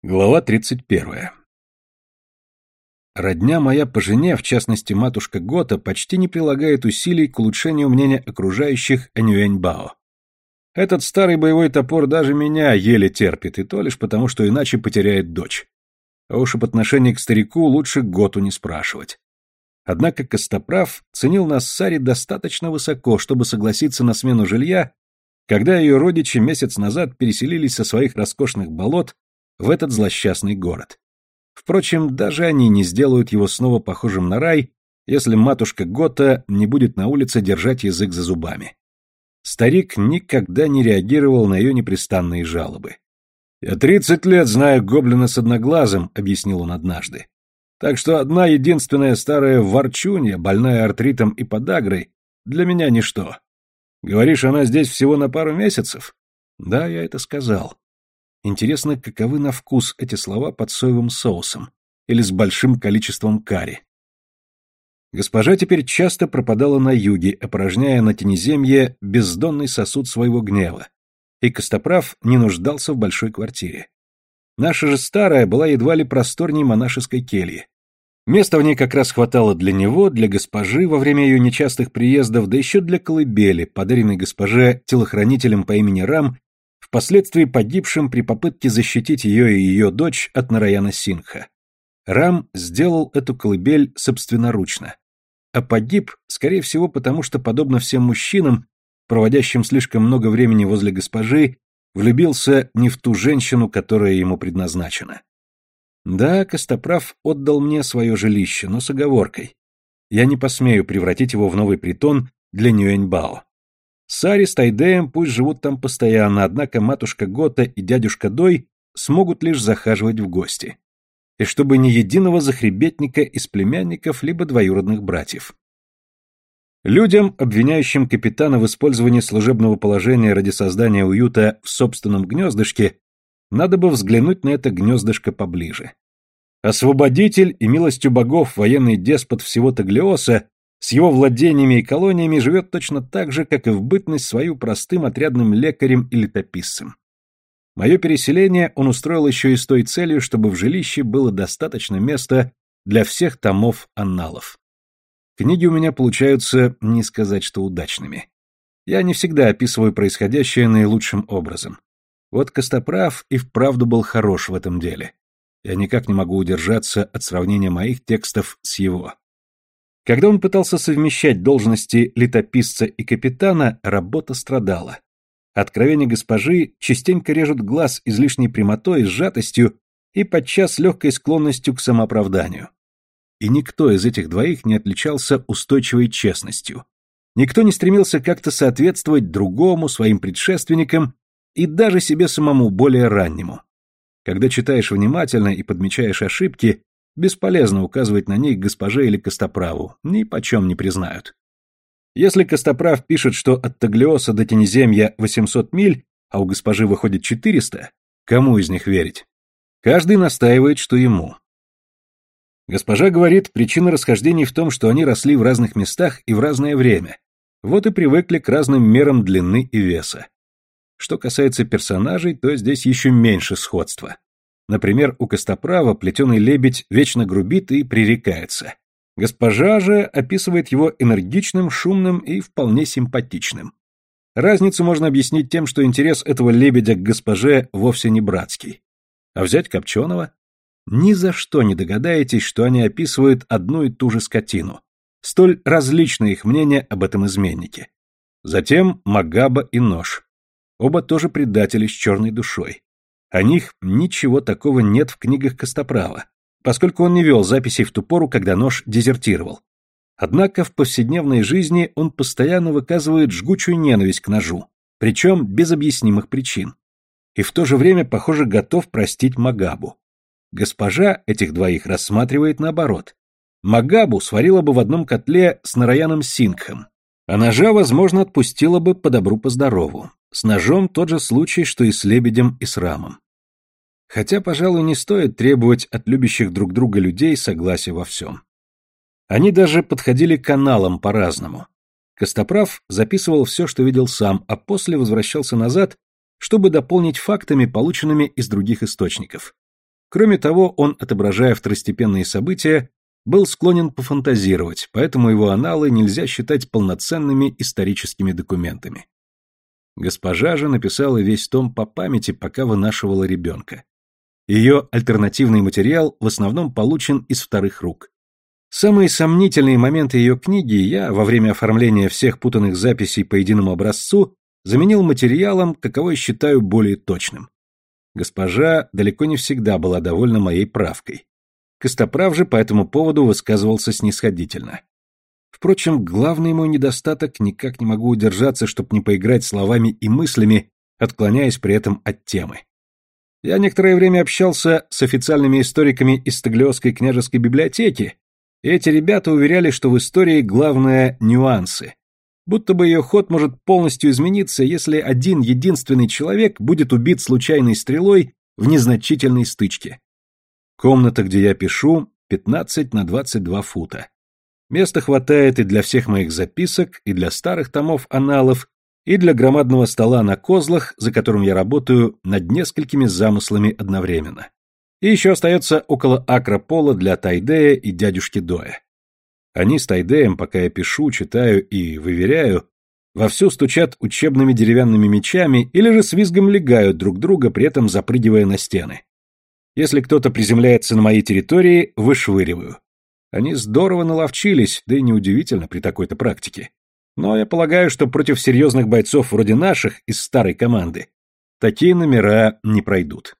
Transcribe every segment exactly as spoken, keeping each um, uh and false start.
Глава тридцать первая. Родня моя по жене, в частности матушка Гота, почти не прилагает усилий к улучшению мнения окружающих о Нюэньбао. Этот старый боевой топор даже меня еле терпит, и то лишь потому, что иначе потеряет дочь. А уж об отношении к старику лучше Готу не спрашивать. Однако Костоправ ценил нас с Сари достаточно высоко, чтобы согласиться на смену жилья, когда ее родичи месяц назад переселились со своих роскошных болот в этот злосчастный город. Впрочем, даже они не сделают его снова похожим на рай, если матушка Гота не будет на улице держать язык за зубами. Старик никогда не реагировал на ее непрестанные жалобы. «Я тридцать лет знаю гоблина с одноглазым», — объяснил он однажды. «Так что одна единственная старая ворчунья, больная артритом и подагрой, для меня ничто. Говоришь, она здесь всего на пару месяцев?» «Да, я это сказал. Интересно, каковы на вкус эти слова под соевым соусом или с большим количеством карри. Госпожа теперь часто пропадала на юге, опорожняя на Тенеземье бездонный сосуд своего гнева, и Костоправ не нуждался в большой квартире. Наша же старая была едва ли просторней монашеской кельи. Места в ней как раз хватало для него, для госпожи во время ее нечастых приездов, да еще для колыбели, подаренной госпоже телохранителем по имени Рам, впоследствии погибшим при попытке защитить ее и ее дочь от Нараяна Сингха. Рам сделал эту колыбель собственноручно. А погиб, скорее всего, потому что, подобно всем мужчинам, проводящим слишком много времени возле госпожи, влюбился не в ту женщину, которая ему предназначена. Да, Костоправ отдал мне свое жилище, но с оговоркой. Я не посмею превратить его в новый притон для Нюэньбао. Сари с Тайдеем пусть живут там постоянно, однако матушка Гота и дядюшка Дой смогут лишь захаживать в гости. И чтобы ни единого захребетника из племянников либо двоюродных братьев. Людям, обвиняющим капитана в использовании служебного положения ради создания уюта в собственном гнездышке, надо бы взглянуть на это гнездышко поближе. Освободитель и милостью богов военный деспот всего Таглиоса с его владениями и колониями живет точно так же, как и в бытность свою простым отрядным лекарем и летописцем. Мое переселение он устроил еще и с той целью, чтобы в жилище было достаточно места для всех томов анналов. Книги у меня получаются, не сказать, что удачными. Я не всегда описываю происходящее наилучшим образом. Вот Костоправ и вправду был хорош в этом деле. Я никак не могу удержаться от сравнения моих текстов с его. Когда он пытался совмещать должности летописца и капитана, работа страдала. Откровения госпожи частенько режут глаз излишней прямотой, сжатостью и подчас легкой склонностью к самооправданию. И никто из этих двоих не отличался устойчивой честностью. Никто не стремился как-то соответствовать другому, своим предшественникам и даже себе самому более раннему. Когда читаешь внимательно и подмечаешь ошибки, бесполезно указывать на них госпоже или Костоправу, ни почем не признают. Если Костоправ пишет, что от Таглиоса до Тенеземья восемьсот миль, а у госпожи выходит четыреста, кому из них верить? Каждый настаивает, что ему. Госпожа говорит, причина расхождений в том, что они росли в разных местах и в разное время, вот и привыкли к разным мерам длины и веса. Что касается персонажей, то здесь еще меньше сходства. Например, у Костоправа плетеный лебедь вечно грубит и пререкается. Госпожа же описывает его энергичным, шумным и вполне симпатичным. Разницу можно объяснить тем, что интерес этого лебедя к госпоже вовсе не братский. А взять Копченого? Ни за что не догадаетесь, что они описывают одну и ту же скотину. Столь различны их мнения об этом изменнике. Затем Магаба и Нож. Оба тоже предатели с черной душой. О них ничего такого нет в книгах Костоправа, поскольку он не вел записей в ту пору, когда Нож дезертировал. Однако в повседневной жизни он постоянно выказывает жгучую ненависть к Ножу, причем без объяснимых причин. И в то же время, похоже, готов простить Магабу. Госпожа этих двоих рассматривает наоборот. Магабу сварила бы в одном котле с Нараяном Сингхом, а Ножа, возможно, отпустила бы по добру по здорову. С Ножом тот же случай, что и с Лебедем и с Рамом. Хотя, пожалуй, не стоит требовать от любящих друг друга людей согласия во всем. Они даже подходили к каналам по-разному. Костоправ записывал все, что видел сам, а после возвращался назад, чтобы дополнить фактами, полученными из других источников. Кроме того, он, отображая второстепенные события, был склонен пофантазировать, поэтому его аналы нельзя считать полноценными историческими документами. Госпожа же написала весь том по памяти, пока вынашивала ребенка. Ее альтернативный материал в основном получен из вторых рук. Самые сомнительные моменты ее книги я, во время оформления всех путанных записей по единому образцу, заменил материалом, каковой считаю более точным. Госпожа далеко не всегда была довольна моей правкой. Костоправ же по этому поводу высказывался снисходительно. Впрочем, главный мой недостаток — никак не могу удержаться, чтобы не поиграть словами и мыслями, отклоняясь при этом от темы. Я некоторое время общался с официальными историками из Таглиосской княжеской библиотеки, и эти ребята уверяли, что в истории главное — нюансы. Будто бы ее ход может полностью измениться, если один единственный человек будет убит случайной стрелой в незначительной стычке. Комната, где я пишу, пятнадцать на двадцать два фута. Места хватает и для всех моих записок, и для старых томов аналов, и для громадного стола на козлах, за которым я работаю над несколькими замыслами одновременно. И еще остается около акра пола для Тайдея и дядюшки Доя. Они с Тайдеем, пока я пишу, читаю и выверяю, вовсю стучат учебными деревянными мечами или же с визгом лягают друг друга, при этом запрыгивая на стены. Если кто-то приземляется на моей территории, вышвыриваю. Они здорово наловчились, да и неудивительно при такой-то практике. Но я полагаю, что против серьезных бойцов вроде наших из старой команды такие номера не пройдут.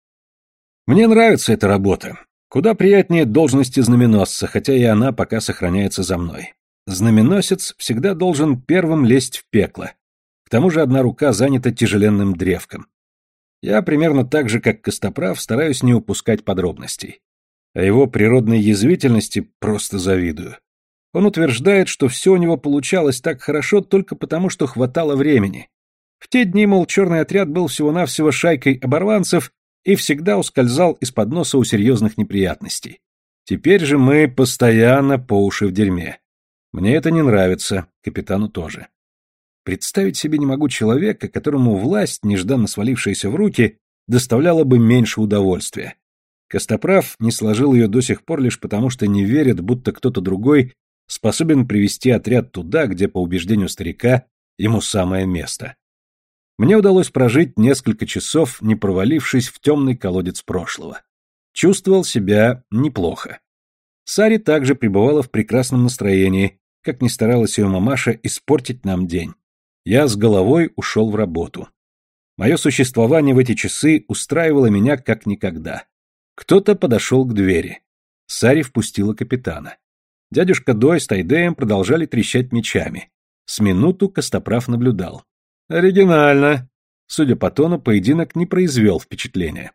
Мне нравится эта работа. Куда приятнее должности знаменосца, хотя и она пока сохраняется за мной. Знаменосец всегда должен первым лезть в пекло. К тому же одна рука занята тяжеленным древком. Я примерно так же, как Костоправ, стараюсь не упускать подробностей. А его природной язвительности просто завидую. Он утверждает, что все у него получалось так хорошо только потому, что хватало времени. В те дни, мол, черный отряд был всего-навсего шайкой оборванцев и всегда ускользал из-под носа у серьезных неприятностей. Теперь же мы постоянно по уши в дерьме. Мне это не нравится, капитану тоже. Представить себе не могу человека, которому власть, нежданно свалившаяся в руки, доставляла бы меньше удовольствия. Костоправ не сложил ее до сих пор лишь потому, что не верит, будто кто-то другой способен привести отряд туда, где, по убеждению старика, ему самое место. Мне удалось прожить несколько часов, не провалившись в темный колодец прошлого. Чувствовал себя неплохо. Сари также пребывала в прекрасном настроении, как ни старалась ее мамаша испортить нам день. Я с головой ушел в работу. Мое существование в эти часы устраивало меня как никогда. Кто-то подошел к двери. Сари впустила капитана. Дядюшка Дой с Тайдеем продолжали трещать мечами. С минуту Костоправ наблюдал. Оригинально. Судя по тону, поединок не произвел впечатления.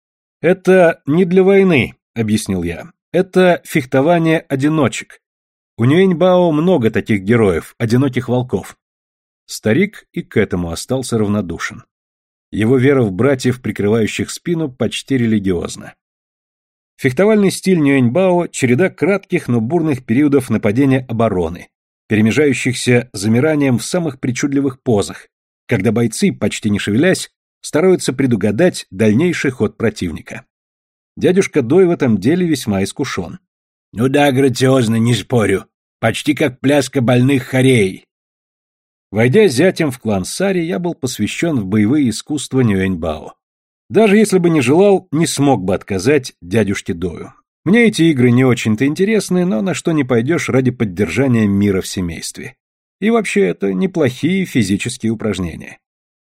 «Это не для войны», — объяснил я. «Это фехтование одиночек. У Нюэньбао много таких героев, одиноких волков». Старик и к этому остался равнодушен. Его вера в братьев, прикрывающих спину, почти религиозна. Фехтовальный стиль Нюэньбао — череда кратких, но бурных периодов нападения-обороны, перемежающихся замиранием в самых причудливых позах, когда бойцы, почти не шевелясь, стараются предугадать дальнейший ход противника. Дядюшка Дой в этом деле весьма искушен. «Ну да, грациозно, не спорю. Почти как пляска больных хорей». Войдя зятем в клан Сари, я был посвящен в боевые искусства Нюэньбао. Даже если бы не желал, не смог бы отказать дядюшке Дою. Мне эти игры не очень-то интересны, но на что не пойдешь ради поддержания мира в семействе. И вообще, это неплохие физические упражнения.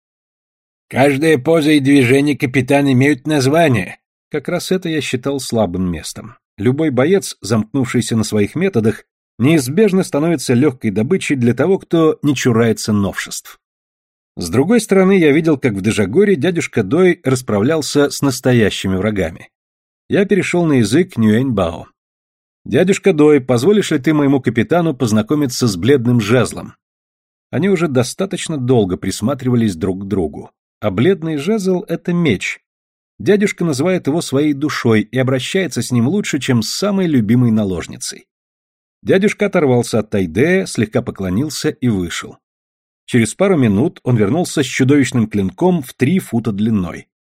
Каждая поза и движение капитана имеют название. Как раз это я считал слабым местом. Любой боец, замкнувшийся на своих методах, неизбежно становится легкой добычей для того, кто не чурается новшеств. С другой стороны, я видел, как в Дежагоре дядюшка Дой расправлялся с настоящими врагами. Я перешел на язык Нюэньбао. «Дядюшка Дой, позволишь ли ты моему капитану познакомиться с бледным жезлом?» Они уже достаточно долго присматривались друг к другу. А бледный жезл — это меч. Дядюшка называет его своей душой и обращается с ним лучше, чем с самой любимой наложницей. Дядюшка оторвался от Тайдея, слегка поклонился и вышел. Через пару минут он вернулся с чудовищным клинком в три фута длиной.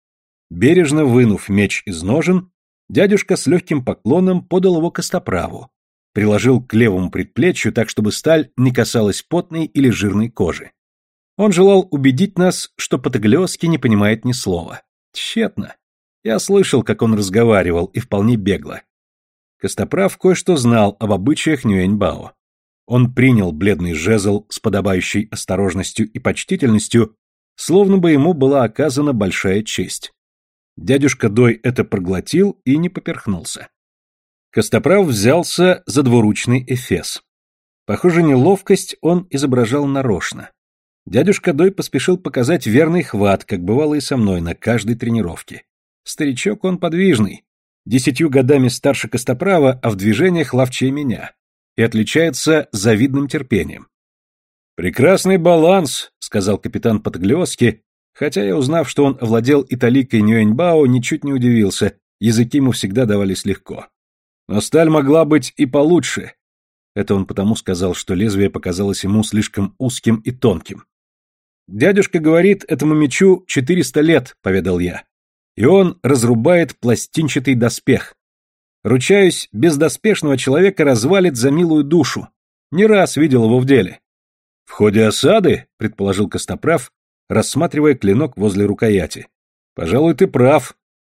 Бережно вынув меч из ножен, дядюшка с легким поклоном подал его костоправу, приложил к левому предплечью так, чтобы сталь не касалась потной или жирной кожи. Он желал убедить нас, что по-таглиоски не понимает ни слова. Тщетно. Я слышал, как он разговаривал, и вполне бегло. Костоправ кое-что знал об обычаях Нюэньбао. Он принял бледный жезл с подобающей осторожностью и почтительностью, словно бы ему была оказана большая честь. Дядюшка Дой это проглотил и не поперхнулся. Костоправ взялся за двуручный эфес. Похоже, неловкость он изображал нарочно. Дядюшка Дой поспешил показать верный хват, как бывало и со мной на каждой тренировке. Старичок он подвижный, десятью годами старше Костоправа, а в движениях ловчее меня, и отличается завидным терпением. «Прекрасный баланс», — сказал капитан по-таглиоски, хотя я, узнав, что он овладел италикой Нюэньбао, ничуть не удивился, языки ему всегда давались легко. «Но сталь могла быть и получше». Это он потому сказал, что лезвие показалось ему слишком узким и тонким. «Дядюшка говорит, этому мечу четыреста лет», — поведал я. «И он разрубает пластинчатый доспех. Ручаюсь, бездоспешного человека развалит за милую душу. Не раз видел его в деле». «В ходе осады», — предположил Костоправ, рассматривая клинок возле рукояти. «Пожалуй, ты прав.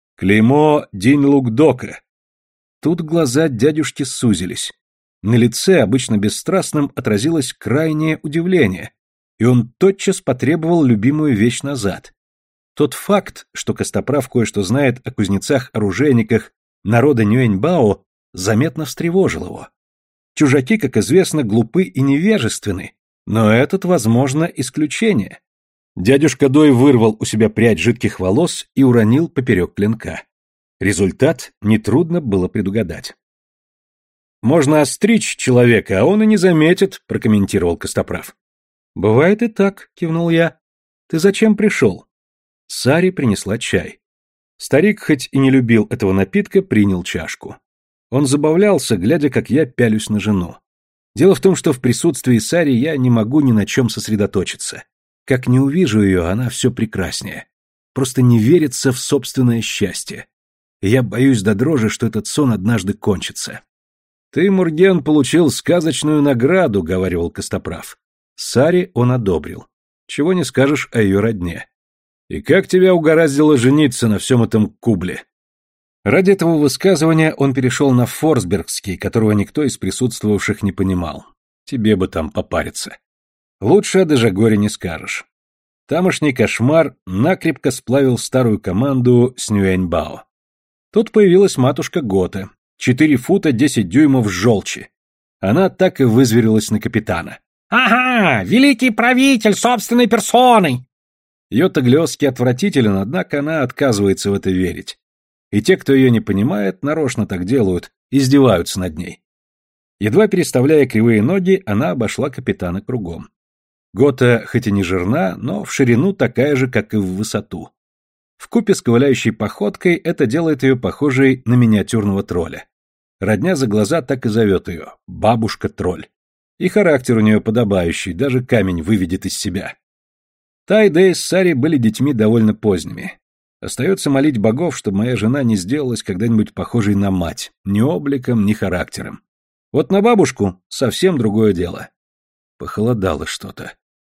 Клеймо Динь-Лук-Дока». Тут глаза дядюшки сузились. На лице, обычно бесстрастном, отразилось крайнее удивление, и он тотчас потребовал любимую вещь назад. Тот факт, что Костоправ кое-что знает о кузнецах-оружейниках народа Нюэньбао, заметно встревожил его. Чужаки, как известно, глупы и невежественны, но этот, возможно, исключение. Дядюшка Дой вырвал у себя прядь жидких волос и уронил поперек клинка. Результат нетрудно было предугадать. «Можно остричь человека, а он и не заметит», — прокомментировал Костоправ. «Бывает и так», — кивнул я. «Ты зачем пришел?» Сари принесла чай. Старик, хоть и не любил этого напитка, принял чашку. Он забавлялся, глядя, как я пялюсь на жену. Дело в том, что в присутствии Сари я не могу ни на чем сосредоточиться. Как не увижу ее, она все прекраснее. Просто не верится в собственное счастье. И я боюсь до дрожи, что этот сон однажды кончится. «Ты, Мурген, получил сказочную награду», — говаривал Костоправ. Сари он одобрил. Чего не скажешь о ее родне. «И как тебя угораздило жениться на всем этом кубле?» Ради этого высказывания он перешел на форсбергский, которого никто из присутствовавших не понимал. Тебе бы там попариться. Лучше о Дежагоре не скажешь. Тамошний кошмар накрепко сплавил старую команду с Нюэньбао. Тут появилась матушка Гота, четыре фута десять дюймов желчи. Она так и вызверилась на капитана. «Ага, великий правитель собственной персоной!» Ее таглиоски отвратителен, однако она отказывается в это верить. И те, кто ее не понимает, нарочно так делают, издеваются над ней. Едва переставляя кривые ноги, она обошла капитана кругом. Гота хоть и не жирна, но в ширину такая же, как и в высоту. Вкупе с ковыляющей походкой это делает ее похожей на миниатюрного тролля. Родня за глаза так и зовет ее — бабушка-тролль. И характер у нее подобающий, даже камень выведет из себя. Тайдэ и Сари были детьми довольно поздними. Остается молить богов, чтобы моя жена не сделалась когда-нибудь похожей на мать, ни обликом, ни характером. Вот на бабушку совсем другое дело. Похолодало что-то.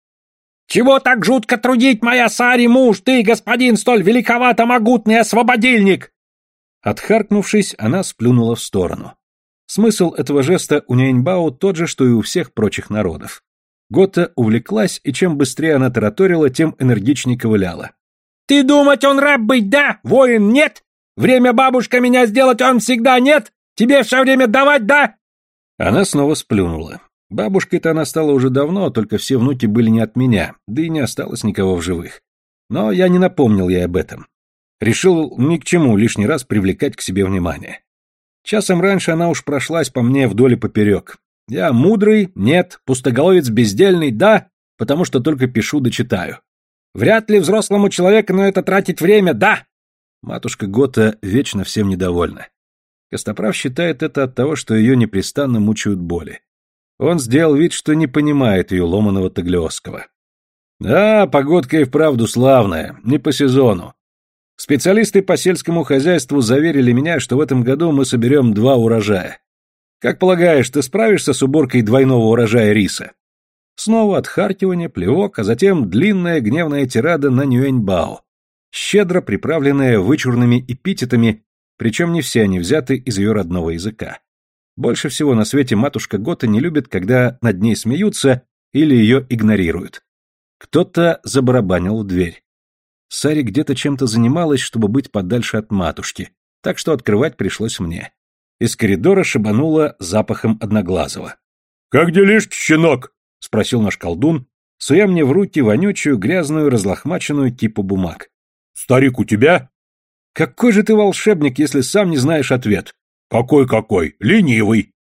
«Чего так жутко трудить, моя Сари, муж, ты, господин, столь великовато-могутный освободильник?» Отхаркнувшись, она сплюнула в сторону. Смысл этого жеста у Нюэньбао тот же, что и у всех прочих народов. Гота увлеклась, и чем быстрее она тараторила, тем энергичнее ковыляла. «Ты думать, он раб быть, да? Воин нет? Время бабушка меня сделать он всегда нет? Тебе все время давать, да?» Она снова сплюнула. Бабушкой-то она стала уже давно, только все внуки были не от меня, да и не осталось никого в живых. Но я не напомнил ей об этом. Решил ни к чему лишний раз привлекать к себе внимание. Часом раньше она уж прошлась по мне вдоль и поперек. Я мудрый, нет, пустоголовец бездельный, да, потому что только пишу да читаю. Вряд ли взрослому человеку на это тратить время, да. Матушка Гота вечно всем недовольна. Костоправ считает это от того, что ее непрестанно мучают боли. Он сделал вид, что не понимает ее ломаного таглиосского. Да, погодка и вправду славная, не по сезону. Специалисты по сельскому хозяйству заверили меня, что в этом году мы соберем два урожая. Как полагаешь, ты справишься с уборкой двойного урожая риса? Снова отхаркивание, плевок, а затем длинная гневная тирада на Нюэньбао, щедро приправленная вычурными эпитетами, причем не все они взяты из ее родного языка. Больше всего на свете матушка Гота не любит, когда над ней смеются или ее игнорируют. Кто-то забарабанил в дверь. Сари где-то чем-то занималась, чтобы быть подальше от матушки, так что открывать пришлось мне. Из коридора шибануло запахом Одноглазого. «Как делишки, щенок?» — спросил наш колдун, суя мне в руки вонючую, грязную, разлохмаченную кипу бумаг. «Старик у тебя?» «Какой же ты волшебник, если сам не знаешь ответ?» «Какой-какой? Ленивый!»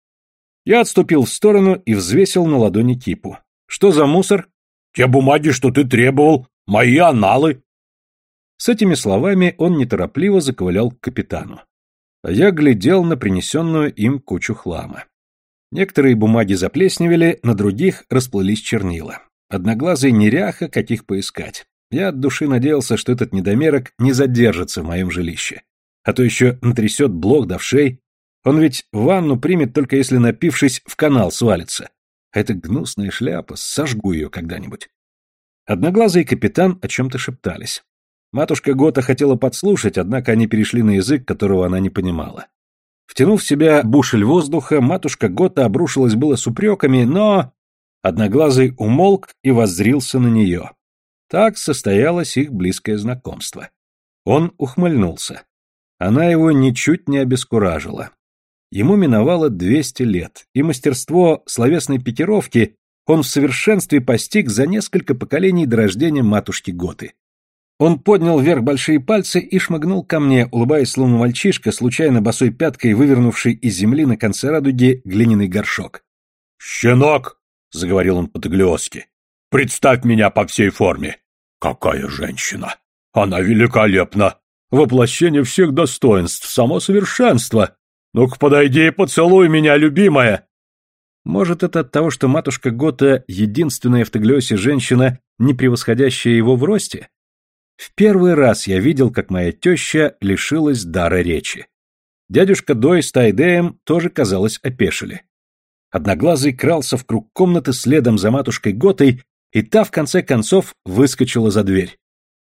Я отступил в сторону и взвесил на ладони кипу. «Что за мусор?» «Те бумаги, что ты требовал, мои аналы!» С этими словами он неторопливо заковылял к капитану. А я глядел на принесенную им кучу хлама. Некоторые бумаги заплесневели, на других расплылись чернила. Одноглазый неряха, каких поискать. Я от души надеялся, что этот недомерок не задержится в моем жилище. А то еще натрясет блох до вшей. Он ведь ванну примет, только если, напившись, в канал свалится. А эта гнусная шляпа, сожгу ее когда-нибудь. Одноглазый и капитан о чем-то шептались. Матушка Гота хотела подслушать, однако они перешли на язык, которого она не понимала. Втянув в себя бушель воздуха, матушка Гота обрушилась было с упреками, но... Одноглазый умолк и воззрился на нее. Так состоялось их близкое знакомство. Он ухмыльнулся. Она его ничуть не обескуражила. Ему миновало двести лет, и мастерство словесной пикировки он в совершенстве постиг за несколько поколений до рождения матушки Готы. Он поднял вверх большие пальцы и шмыгнул ко мне, улыбаясь словно мальчишка, случайно босой пяткой вывернувший из земли на конце радуги глиняный горшок. «Щенок!» — заговорил он по-таглиоски. «Представь меня по всей форме! Какая женщина! Она великолепна! Воплощение всех достоинств, само совершенство! Ну-ка подойди и поцелуй меня, любимая!» Может, это от того, что матушка Гота — единственная в Таглиосе женщина, не превосходящая его в росте? В первый раз я видел, как моя теща лишилась дара речи. Дядюшка Дой с Тайдеем тоже, казалось, опешили. Одноглазый крался в круг комнаты следом за матушкой Готой, и та, в конце концов, выскочила за дверь.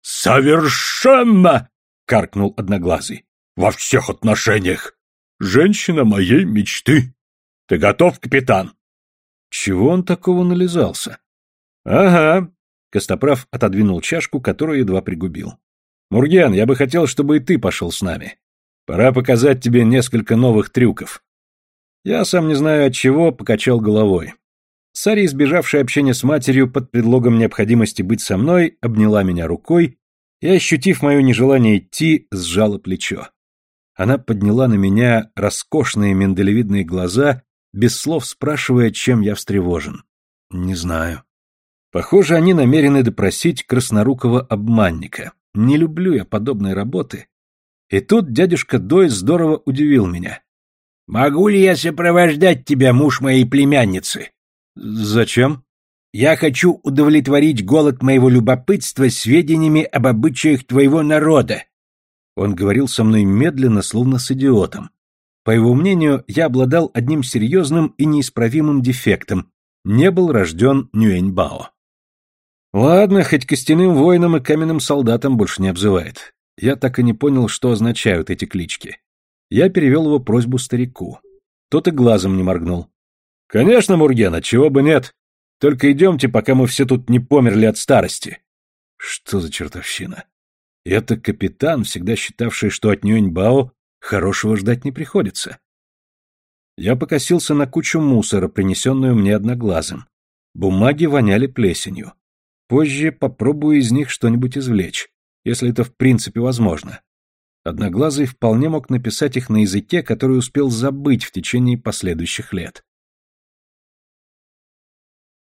«Совершенно!» — каркнул Одноглазый. «Во всех отношениях! Женщина моей мечты! Ты готов, капитан?» Чего он такого нализался? «Ага». Костоправ отодвинул чашку, которую едва пригубил. «Мурген, я бы хотел, чтобы и ты пошел с нами. Пора показать тебе несколько новых трюков». Я, сам не знаю от чего, покачал головой. Сари, избежавшая общения с матерью под предлогом необходимости быть со мной, обняла меня рукой и, ощутив мое нежелание идти, сжала плечо. Она подняла на меня роскошные миндалевидные глаза, без слов спрашивая, чем я встревожен. Не знаю. Похоже, они намерены допросить краснорукого обманника. Не люблю я подобной работы. И тут дядюшка Дой здорово удивил меня. «Могу ли я сопровождать тебя, муж моей племянницы?» «Зачем?» «Я хочу удовлетворить голод моего любопытства сведениями об обычаях твоего народа». Он говорил со мной медленно, словно с идиотом. По его мнению, я обладал одним серьезным и неисправимым дефектом. Не был рожден Нюэньбао. Ладно, хоть костяным воином и каменным солдатом больше не обзывает. Я так и не понял, что означают эти клички. Я перевел его просьбу старику. Тот и глазом не моргнул. «Конечно, Мурген, отчего бы нет. Только идемте, пока мы все тут не померли от старости». Что за чертовщина? Это капитан, всегда считавший, что от Нюэньбао хорошего ждать не приходится. Я покосился на кучу мусора, принесенную мне Одноглазым. Бумаги воняли плесенью. Позже попробую из них что-нибудь извлечь, если это в принципе возможно. Одноглазый вполне мог написать их на языке, который успел забыть в течение последующих лет.